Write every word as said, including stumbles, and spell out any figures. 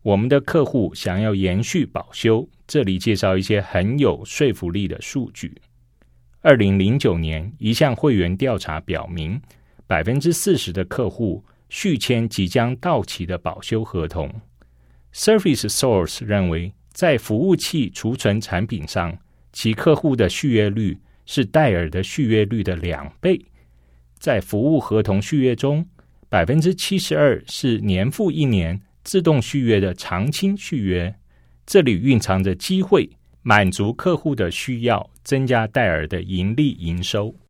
我们的客户想要延续保修，这里介绍一些很有说服力的数据。二零零九年，一项会员调查表明， 百分之四十 的客户续签即将到期的保修合同。 Service Source 认为，在服务器储存产品上，其客户的续约率是戴尔的续约率的两倍。在服务合同续约中， 百分之七十二 是年复一年自动续约的长青续约，这里蕴藏着机会，满足客户的需要，增加戴尔的盈利营收。